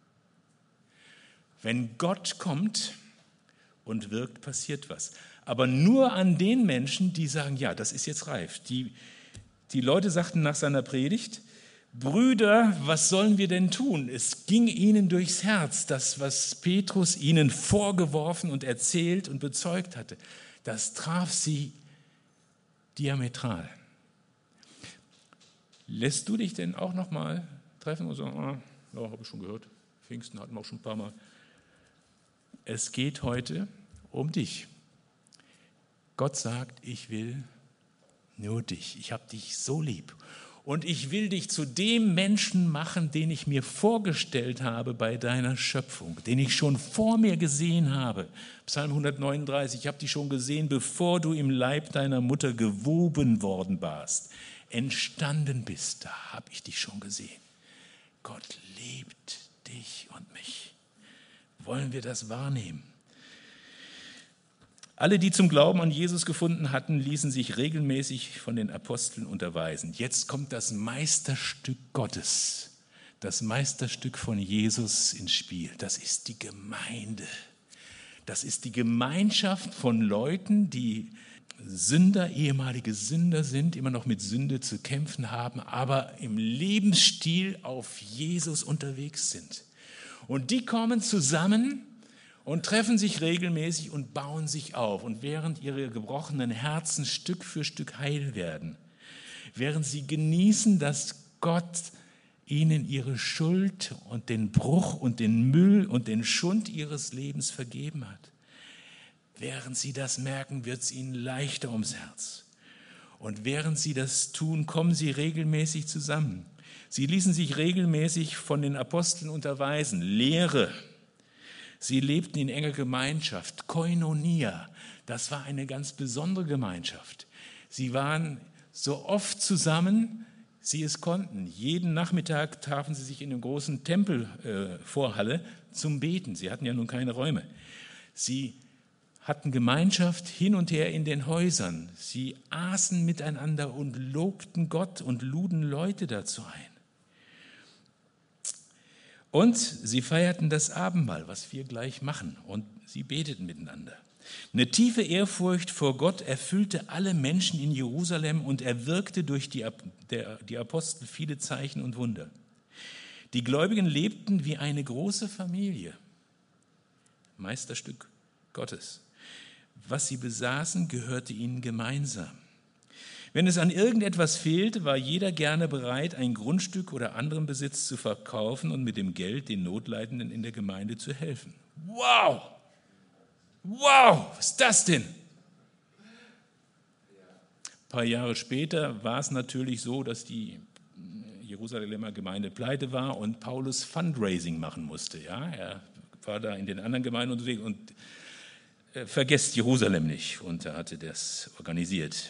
Wenn Gott kommt und wirkt, passiert was. Aber nur an den Menschen, die sagen, ja, das ist jetzt reif. Die, die Leute sagten nach seiner Predigt, Brüder, was sollen wir denn tun? Es ging ihnen durchs Herz, das, was Petrus ihnen vorgeworfen und erzählt und bezeugt hatte, das traf sie diametral. Lässt du dich denn auch noch mal treffen und sagen, ah, ja, habe ich schon gehört, Pfingsten hatten wir auch schon ein paar Mal. Es geht heute um dich. Gott sagt, ich will nur dich. Ich habe dich so lieb. Und ich will dich zu dem Menschen machen, den ich mir vorgestellt habe bei deiner Schöpfung, den ich schon vor mir gesehen habe. Psalm hundertneununddreißig, ich habe dich schon gesehen, bevor du im Leib deiner Mutter gewoben worden warst, entstanden bist, da habe ich dich schon gesehen. Gott liebt dich und mich. Wollen wir das wahrnehmen? Alle, die zum Glauben an Jesus gefunden hatten, ließen sich regelmäßig von den Aposteln unterweisen. Jetzt kommt das Meisterstück Gottes, das Meisterstück von Jesus ins Spiel. Das ist die Gemeinde. Das ist die Gemeinschaft von Leuten, die Sünder, ehemalige Sünder sind, immer noch mit Sünde zu kämpfen haben, aber im Lebensstil auf Jesus unterwegs sind. Und die kommen zusammen und treffen sich regelmäßig und bauen sich auf. Und während ihre gebrochenen Herzen Stück für Stück heil werden, während sie genießen, dass Gott ihnen ihre Schuld und den Bruch und den Müll und den Schund ihres Lebens vergeben hat, während sie das merken, wird es ihnen leichter ums Herz. Und während sie das tun, kommen sie regelmäßig zusammen. Sie ließen sich regelmäßig von den Aposteln unterweisen, Lehre. Sie lebten in enger Gemeinschaft, Koinonia, das war eine ganz besondere Gemeinschaft. Sie waren so oft zusammen, sie es konnten. Jeden Nachmittag trafen sie sich in der großen Tempelvorhalle äh, zum Beten. Sie hatten ja nun keine Räume. Sie hatten Gemeinschaft hin und her in den Häusern. Sie aßen miteinander und lobten Gott und luden Leute dazu ein. Und sie feierten das Abendmahl, was wir gleich machen, und sie beteten miteinander. Eine tiefe Ehrfurcht vor Gott erfüllte alle Menschen in Jerusalem und er wirkte durch die, der, die Apostel viele Zeichen und Wunder. Die Gläubigen lebten wie eine große Familie. Meisterstück Gottes. Was sie besaßen, gehörte ihnen gemeinsam. Wenn es an irgendetwas fehlte, war jeder gerne bereit, ein Grundstück oder anderen Besitz zu verkaufen und mit dem Geld den Notleidenden in der Gemeinde zu helfen. Wow! Wow! Was ist das denn? Ein paar Jahre später war es natürlich so, dass die Jerusalemer Gemeinde pleite war und Paulus Fundraising machen musste. Ja? Er war da in den anderen Gemeinden unterwegs und äh, vergesst Jerusalem nicht. Und er hatte das organisiert.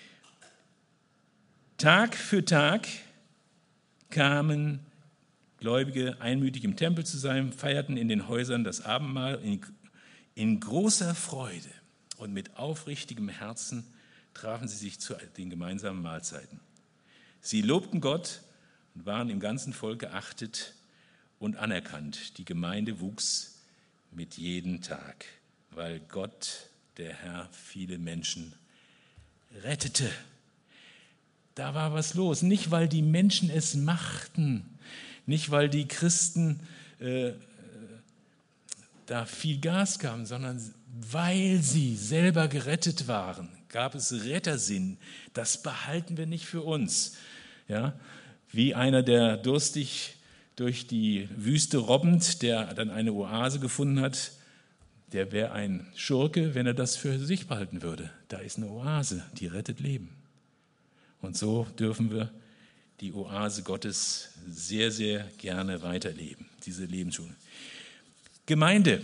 Tag für Tag kamen Gläubige einmütig im Tempel zusammen, feierten in den Häusern das Abendmahl in, in großer Freude und mit aufrichtigem Herzen trafen sie sich zu den gemeinsamen Mahlzeiten. Sie lobten Gott, und waren im ganzen Volk geachtet und anerkannt. Die Gemeinde wuchs mit jedem Tag, weil Gott, der Herr, viele Menschen rettete. Da war was los. Nicht, weil die Menschen es machten, nicht, weil die Christen äh, da viel Gas gaben, sondern weil sie selber gerettet waren, gab es Rettersinn. Das behalten wir nicht für uns. Ja? Wie einer, der durstig durch die Wüste robbend, der dann eine Oase gefunden hat, der wäre ein Schurke, wenn er das für sich behalten würde. Da ist eine Oase, die rettet Leben. Und so dürfen wir die Oase Gottes sehr, sehr gerne weiterleben, diese Lebensschule. Gemeinde.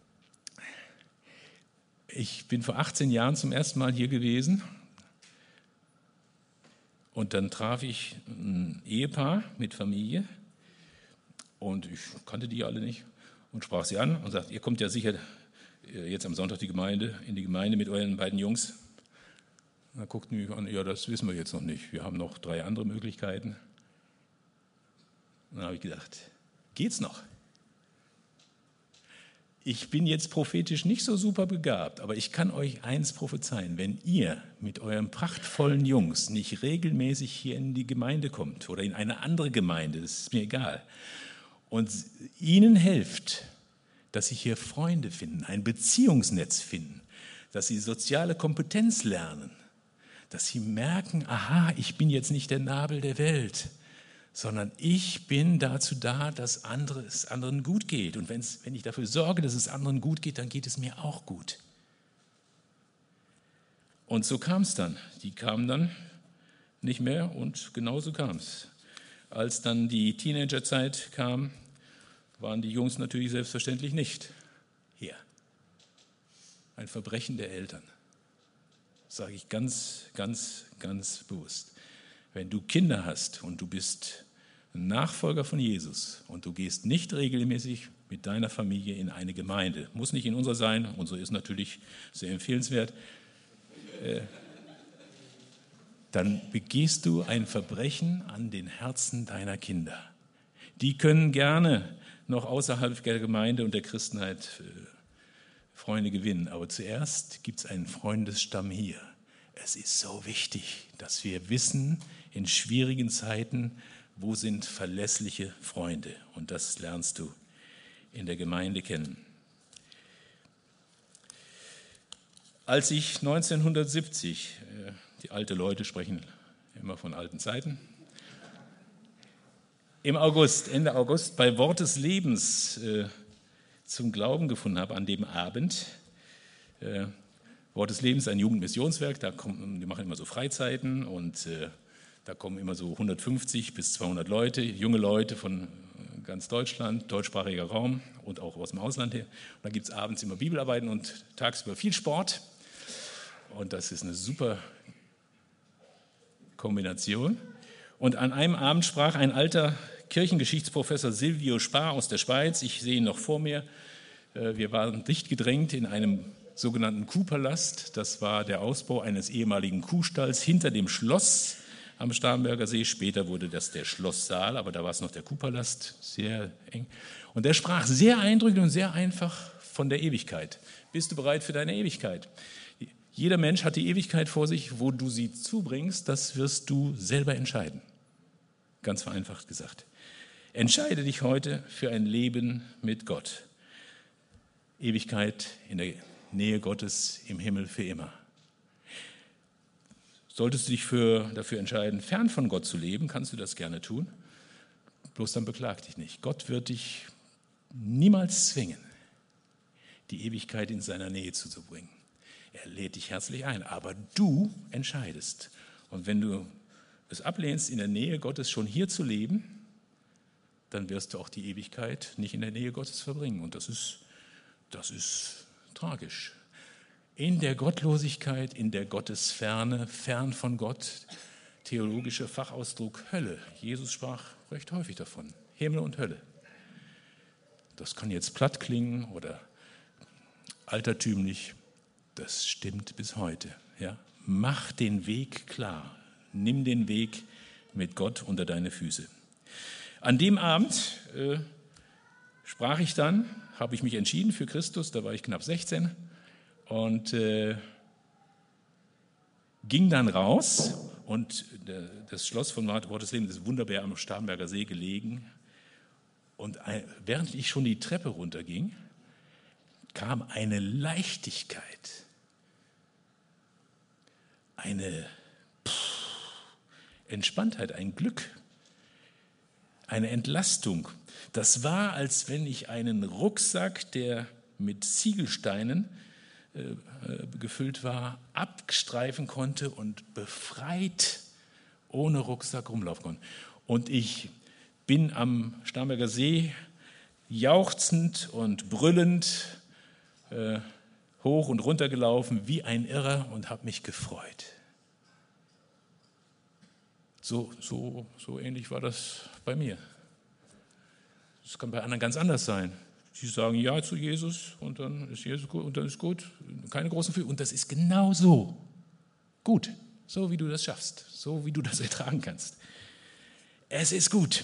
Ich bin vor achtzehn Jahren zum ersten Mal hier gewesen und dann traf ich ein Ehepaar mit Familie und ich kannte die alle nicht und sprach sie an und sagte, ihr kommt ja sicher jetzt am Sonntag die Gemeinde, in die Gemeinde mit euren beiden Jungs. Da guckten die mich an, ja, das wissen wir jetzt noch nicht. Wir haben noch drei andere Möglichkeiten. Und dann habe ich gedacht, geht's noch? Ich bin jetzt prophetisch nicht so super begabt, aber ich kann euch eins prophezeien, wenn ihr mit euren prachtvollen Jungs nicht regelmäßig hier in die Gemeinde kommt oder in eine andere Gemeinde, das ist mir egal, und ihnen helft, dass sie hier Freunde finden, ein Beziehungsnetz finden, dass sie soziale Kompetenz lernen, dass sie merken, aha, ich bin jetzt nicht der Nabel der Welt, sondern ich bin dazu da, dass andere, es anderen gut geht. Und wenn's, wenn ich dafür sorge, dass es anderen gut geht, dann geht es mir auch gut. Und so kam es dann. Die kamen dann nicht mehr und genauso kam es. Als dann die Teenagerzeit kam, waren die Jungs natürlich selbstverständlich nicht hier. Ein Verbrechen der Eltern. Das sage ich ganz, ganz, ganz bewusst. Wenn du Kinder hast und du bist ein Nachfolger von Jesus und du gehst nicht regelmäßig mit deiner Familie in eine Gemeinde, muss nicht in unserer sein, unsere ist natürlich sehr empfehlenswert, äh, dann begehst du ein Verbrechen an den Herzen deiner Kinder. Die können gerne noch außerhalb der Gemeinde und der Christenheit äh, Freunde gewinnen, aber zuerst gibt es einen Freundesstamm hier. Es ist so wichtig, dass wir wissen, in schwierigen Zeiten, wo sind verlässliche Freunde. Und das lernst du in der Gemeinde kennen. Als ich neunzehnhundertsiebzig, die alten Leute sprechen immer von alten Zeiten, im August, Ende August, bei Wort des Lebens äh, zum Glauben gefunden habe, an dem Abend, äh, Wort des Lebens, ein Jugendmissionswerk, da kommen, die machen immer so Freizeiten und äh, da kommen immer so hundertfünfzig bis zweihundert Leute, junge Leute von ganz Deutschland, deutschsprachiger Raum und auch aus dem Ausland her. Und da gibt es abends immer Bibelarbeiten und tagsüber viel Sport. Und das ist eine super Kombination. Und an einem Abend sprach ein alter Kirchengeschichtsprofessor Silvio Spar aus der Schweiz, ich sehe ihn noch vor mir, wir waren dicht gedrängt in einem sogenannten Kuhpalast. Das war der Ausbau eines ehemaligen Kuhstalls hinter dem Schloss am Starnberger See. Später wurde das der Schlosssaal, aber da war es noch der Kuhpalast, sehr eng. Und der sprach sehr eindrücklich und sehr einfach von der Ewigkeit. Bist du bereit für deine Ewigkeit? Jeder Mensch hat die Ewigkeit vor sich. Wo du sie zubringst, das wirst du selber entscheiden. Ganz vereinfacht gesagt. Entscheide dich heute für ein Leben mit Gott. Ewigkeit in der Nähe Gottes im Himmel für immer. Solltest du dich für, dafür entscheiden, fern von Gott zu leben, kannst du das gerne tun. Bloß dann beklag dich nicht. Gott wird dich niemals zwingen, die Ewigkeit in seiner Nähe zuzubringen. Er lädt dich herzlich ein, aber du entscheidest. Und wenn du es ablehnst, in der Nähe Gottes schon hier zu leben, dann wirst du auch die Ewigkeit nicht in der Nähe Gottes verbringen. Und das ist, das ist tragisch. In der Gottlosigkeit, in der Gottesferne, fern von Gott, theologischer Fachausdruck Hölle. Jesus sprach recht häufig davon, Himmel und Hölle. Das kann jetzt platt klingen oder altertümlich, das stimmt bis heute. Ja? Mach den Weg klar, nimm den Weg mit Gott unter deine Füße. An dem Abend äh, sprach ich dann, habe ich mich entschieden für Christus, da war ich knapp sechzehn und äh, ging dann raus und äh, das Schloss von Wortesleben ist wunderbar am Starnberger See gelegen und ein, während ich schon die Treppe runterging, kam eine Leichtigkeit, eine pff, Entspanntheit, ein Glück, eine Entlastung. Das war, als wenn ich einen Rucksack, der mit Ziegelsteinen äh, äh, gefüllt war, abstreifen konnte und befreit ohne Rucksack rumlaufen konnte. Und ich bin am Starnberger See jauchzend und brüllend äh, hoch und runter gelaufen wie ein Irrer und habe mich gefreut. So, so, so ähnlich war das bei mir. Das kann bei anderen ganz anders sein. Sie sagen ja zu Jesus und dann ist Jesus gut und dann ist gut. Keine großen Gefühle. Und das ist genau so gut, so wie du das schaffst, so wie du das ertragen kannst. Es ist gut.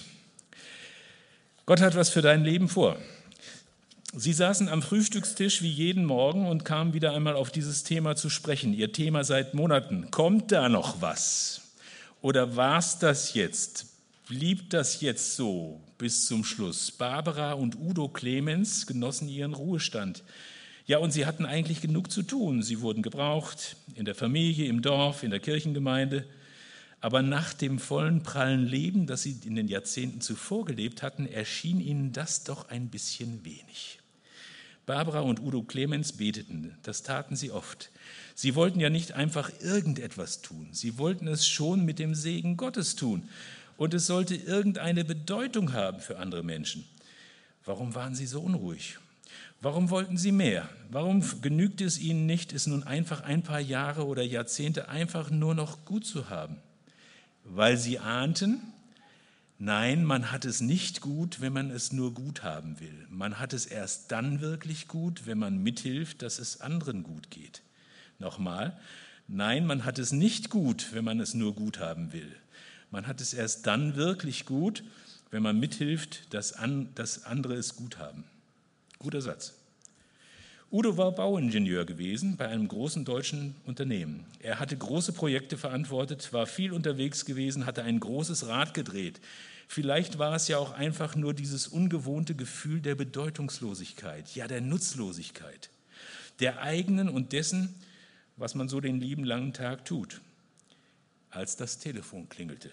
Gott hat was für dein Leben vor. Sie saßen am Frühstückstisch wie jeden Morgen und kamen wieder einmal auf dieses Thema zu sprechen. Ihr Thema seit Monaten. Kommt da noch was? Oder war es das jetzt? Blieb das jetzt so bis zum Schluss? Barbara und Udo Clemens genossen ihren Ruhestand. Ja, und sie hatten eigentlich genug zu tun. Sie wurden gebraucht, in der Familie, im Dorf, in der Kirchengemeinde. Aber nach dem vollen, prallen Leben, das sie in den Jahrzehnten zuvor gelebt hatten, erschien ihnen das doch ein bisschen wenig. Barbara und Udo Clemens beteten, das taten sie oft. Sie wollten ja nicht einfach irgendetwas tun, sie wollten es schon mit dem Segen Gottes tun. Und es sollte irgendeine Bedeutung haben für andere Menschen. Warum waren sie so unruhig? Warum wollten sie mehr? Warum genügte es ihnen nicht, es nun einfach ein paar Jahre oder Jahrzehnte einfach nur noch gut zu haben? Weil sie ahnten, nein, man hat es nicht gut, wenn man es nur gut haben will. Man hat es erst dann wirklich gut, wenn man mithilft, dass es anderen gut geht. Nochmal, nein, man hat es nicht gut, wenn man es nur gut haben will. Man hat es erst dann wirklich gut, wenn man mithilft, dass, an, dass andere es gut haben. Guter Satz. Udo war Bauingenieur gewesen bei einem großen deutschen Unternehmen. Er hatte große Projekte verantwortet, war viel unterwegs gewesen, hatte ein großes Rad gedreht. Vielleicht war es ja auch einfach nur dieses ungewohnte Gefühl der Bedeutungslosigkeit, ja der Nutzlosigkeit, der eigenen und dessen, was man so den lieben langen Tag tut, als das Telefon klingelte.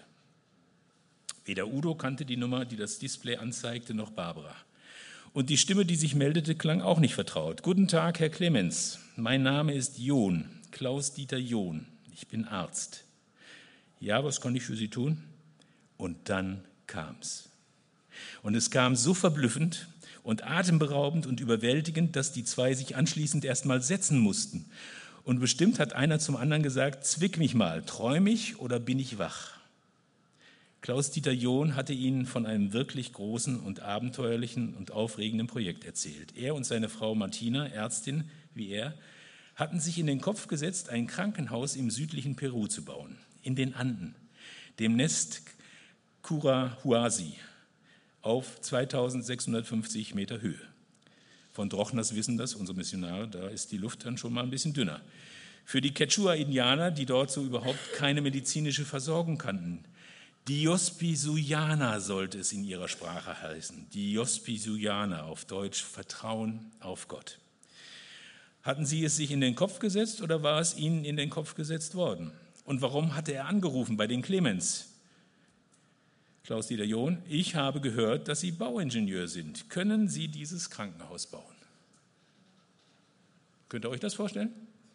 Weder Udo kannte die Nummer, die das Display anzeigte, noch Barbara. Und die Stimme, die sich meldete, klang auch nicht vertraut. Guten Tag, Herr Clemens. Mein Name ist John, Klaus-Dieter John. Ich bin Arzt. Ja, was kann ich für Sie tun? Und dann kam's. Und es kam so verblüffend und atemberaubend und überwältigend, dass die zwei sich anschließend erst mal setzen mussten. Und bestimmt hat einer zum anderen gesagt, zwick mich mal, träum ich oder bin ich wach? Klaus-Dieter John hatte ihnen von einem wirklich großen und abenteuerlichen und aufregenden Projekt erzählt. Er und seine Frau Martina, Ärztin wie er, hatten sich in den Kopf gesetzt, ein Krankenhaus im südlichen Peru zu bauen, in den Anden, dem Nest Curahuasi auf zweitausendsechshundertfünfzig Meter Höhe. Von Drochners wissen das, unsere Missionare, da ist die Luft dann schon mal ein bisschen dünner. Für die Quechua-Indianer, die dort so überhaupt keine medizinische Versorgung kannten, Diospy-Suyana sollte es in ihrer Sprache heißen. Diospy-Suyana, auf Deutsch Vertrauen auf Gott. Hatten Sie es sich in den Kopf gesetzt oder war es Ihnen in den Kopf gesetzt worden? Und warum hatte er angerufen bei den Clemens? Klaus-Dieter John, ich habe gehört, dass Sie Bauingenieur sind. Können Sie dieses Krankenhaus bauen? Könnt ihr euch das vorstellen?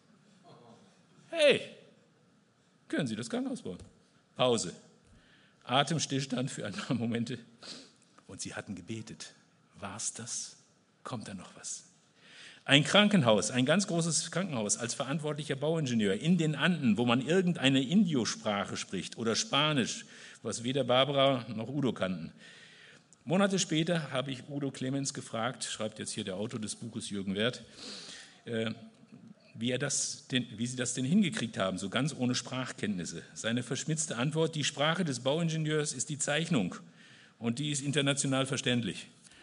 Hey, können Sie das Krankenhaus bauen? Pause. Atemstillstand für ein paar Momente. Und sie hatten gebetet. War's das? Kommt da noch was? Ein Krankenhaus, ein ganz großes Krankenhaus als verantwortlicher Bauingenieur in den Anden, wo man irgendeine Indiosprache spricht oder Spanisch, was weder Barbara noch Udo kannten. Monate später habe ich Udo Clemens gefragt, schreibt jetzt hier der Autor des Buches Jürgen Werth, äh, Wie, er das denn, wie sie das denn hingekriegt haben, so ganz ohne Sprachkenntnisse. Seine verschmitzte Antwort, die Sprache des Bauingenieurs ist die Zeichnung. Und die ist international verständlich.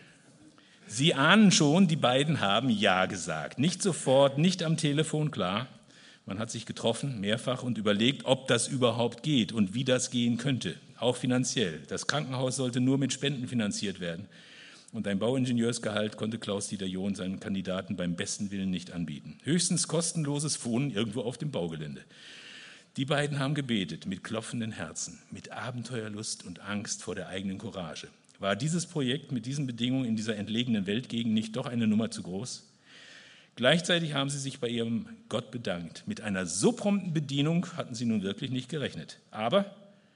Sie ahnen schon, die beiden haben Ja gesagt. Nicht sofort, nicht am Telefon, klar. Man hat sich getroffen, mehrfach, und überlegt, ob das überhaupt geht und wie das gehen könnte, auch finanziell. Das Krankenhaus sollte nur mit Spenden finanziert werden. Und ein Bauingenieursgehalt konnte Klaus-Dieter John seinen Kandidaten beim besten Willen nicht anbieten. Höchstens kostenloses Wohnen irgendwo auf dem Baugelände. Die beiden haben gebetet, mit klopfenden Herzen, mit Abenteuerlust und Angst vor der eigenen Courage. War dieses Projekt mit diesen Bedingungen in dieser entlegenen Weltgegend nicht doch eine Nummer zu groß? Gleichzeitig haben sie sich bei ihrem Gott bedankt. Mit einer so prompten Bedienung hatten sie nun wirklich nicht gerechnet. Aber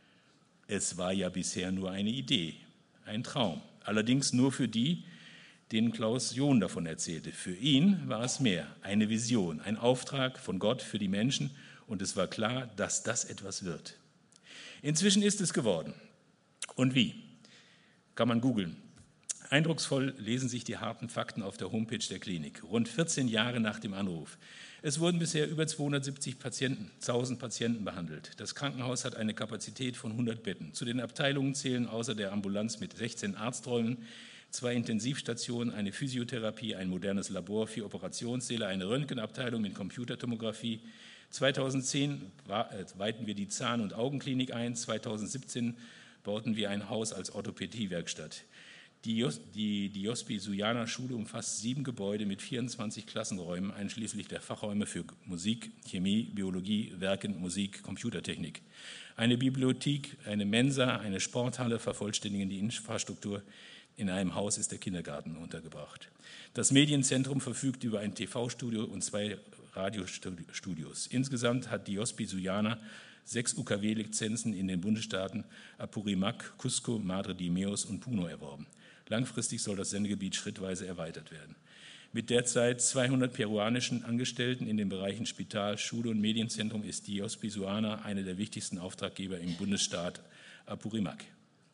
es war ja bisher nur eine Idee, ein Traum. Allerdings nur für die, denen Klaus John davon erzählte. Für ihn war es mehr, eine Vision, ein Auftrag von Gott für die Menschen. Und es war klar, dass das etwas wird. Inzwischen ist es geworden. Und wie? Kann man googeln. Eindrucksvoll lesen sich die harten Fakten auf der Homepage der Klinik. Rund vierzehn Jahre nach dem Anruf. Es wurden bisher über zweihundertsiebzig Patienten, tausend Patienten behandelt. Das Krankenhaus hat eine Kapazität von hundert Betten. Zu den Abteilungen zählen außer der Ambulanz mit sechzehn Arzträumen, zwei Intensivstationen, eine Physiotherapie, ein modernes Labor, vier Operationssäle, eine Röntgenabteilung mit Computertomographie. zweitausendzehn weiten wir die Zahn- und Augenklinik ein. zweitausendsiebzehn bauten wir ein Haus als Orthopädiewerkstatt. Die, Jos, die, die Jospi-Sujana-Schule umfasst sieben Gebäude mit vierundzwanzig Klassenräumen, einschließlich der Fachräume für Musik, Chemie, Biologie, Werken, Musik, Computertechnik. Eine Bibliothek, eine Mensa, eine Sporthalle vervollständigen die Infrastruktur. In einem Haus ist der Kindergarten untergebracht. Das Medienzentrum verfügt über ein T V-Studio und zwei Radiostudios. Insgesamt hat die Jospi-Sujana sechs U K W-Lizenzen in den Bundesstaaten Apurimac, Cusco, Madre de Dios und Puno erworben. Langfristig soll das Sendegebiet schrittweise erweitert werden. Mit derzeit zweihundert peruanischen Angestellten in den Bereichen Spital, Schule und Medienzentrum ist die Jospi-Sujana einer der wichtigsten Auftraggeber im Bundesstaat Apurimac.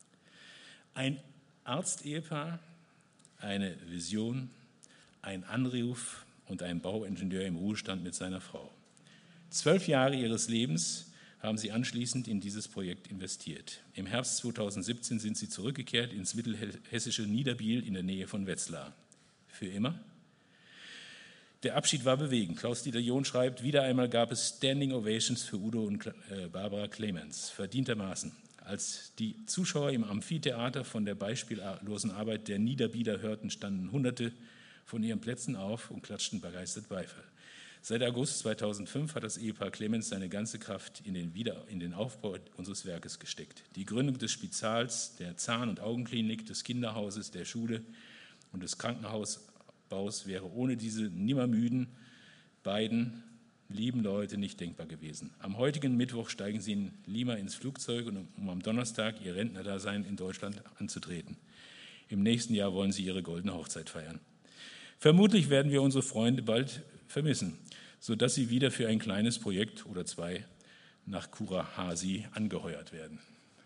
Ein Arztehepaar, eine Vision, ein Anruf und ein Bauingenieur im Ruhestand mit seiner Frau. Zwölf Jahre ihres Lebens haben sie anschließend in dieses Projekt investiert. Im Herbst zweitausendsiebzehn sind sie zurückgekehrt ins mittelhessische Niederbiel in der Nähe von Wetzlar. Für immer? Der Abschied war bewegend. Klaus-Dieter John schreibt, wieder einmal gab es Standing Ovations für Udo und Barbara Clemens, verdientermaßen. Als die Zuschauer im Amphitheater von der beispiellosen Arbeit der Niederbieler hörten, standen Hunderte von ihren Plätzen auf und klatschten begeistert Beifall. Seit August zweitausendfünf hat das Ehepaar Clemens seine ganze Kraft in den, Wieder- in den Aufbau unseres Werkes gesteckt. Die Gründung des Spitals, der Zahn- und Augenklinik, des Kinderhauses, der Schule und des Krankenhausbaus wäre ohne diese nimmermüden beiden lieben Leute nicht denkbar gewesen. Am heutigen Mittwoch steigen sie in Lima ins Flugzeug, um am Donnerstag ihr Rentnerdasein in Deutschland anzutreten. Im nächsten Jahr wollen sie ihre goldene Hochzeit feiern. Vermutlich werden wir unsere Freunde bald vermissen, sodass sie wieder für ein kleines Projekt oder zwei nach Kurahasi angeheuert werden.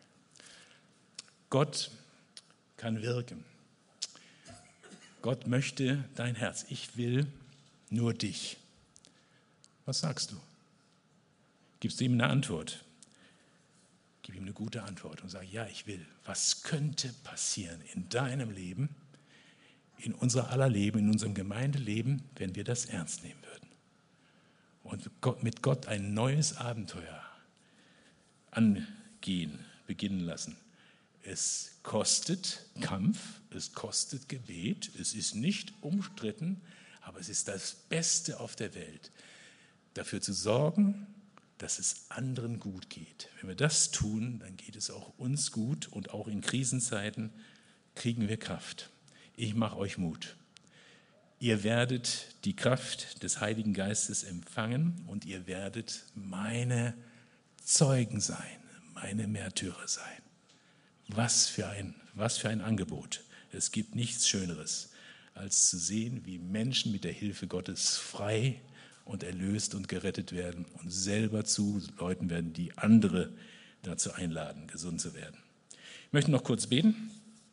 Gott kann wirken. Gott möchte dein Herz. Ich will nur dich. Was sagst du? Gibst du ihm eine Antwort? Gib ihm eine gute Antwort und sag, ja, ich will. Was könnte passieren in deinem Leben, in unser aller Leben, in unserem Gemeindeleben, wenn wir das ernst nehmen würden? Und Gott, mit Gott ein neues Abenteuer angehen, beginnen lassen. Es kostet Kampf, es kostet Gebet, es ist nicht umstritten, aber es ist das Beste auf der Welt, dafür zu sorgen, dass es anderen gut geht. Wenn wir das tun, dann geht es auch uns gut und auch in Krisenzeiten kriegen wir Kraft. Ich mache euch Mut. Ihr werdet die Kraft des Heiligen Geistes empfangen und ihr werdet meine Zeugen sein, meine Märtyrer sein. Was für ein, was für ein Angebot. Es gibt nichts Schöneres, als zu sehen, wie Menschen mit der Hilfe Gottes frei und erlöst und gerettet werden und selber zu Leuten werden, die andere dazu einladen, gesund zu werden. Ich möchte noch kurz beten.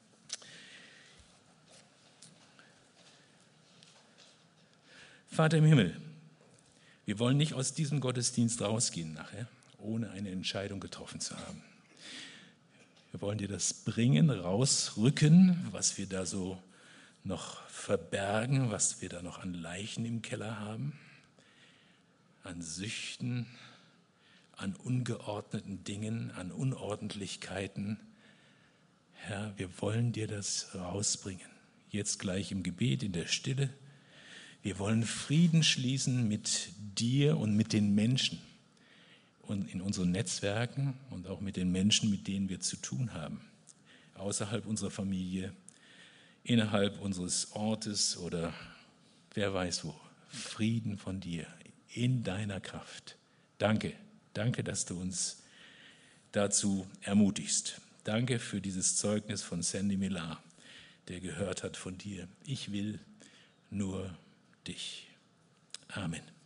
Vater im Himmel, wir wollen nicht aus diesem Gottesdienst rausgehen nachher, ohne eine Entscheidung getroffen zu haben. Wir wollen dir das bringen, rausrücken, was wir da so noch verbergen, was wir da noch an Leichen im Keller haben, an Süchten, an ungeordneten Dingen, an Unordentlichkeiten. Herr, wir wollen dir das rausbringen. Jetzt gleich im Gebet, in der Stille. Wir wollen Frieden schließen mit dir und mit den Menschen und in unseren Netzwerken und auch mit den Menschen, mit denen wir zu tun haben. Außerhalb unserer Familie, innerhalb unseres Ortes oder wer weiß wo. Frieden von dir, in deiner Kraft. Danke, danke, dass du uns dazu ermutigst. Danke für dieses Zeugnis von Sandy Millar, der gehört hat von dir. Ich will nur dich. Amen.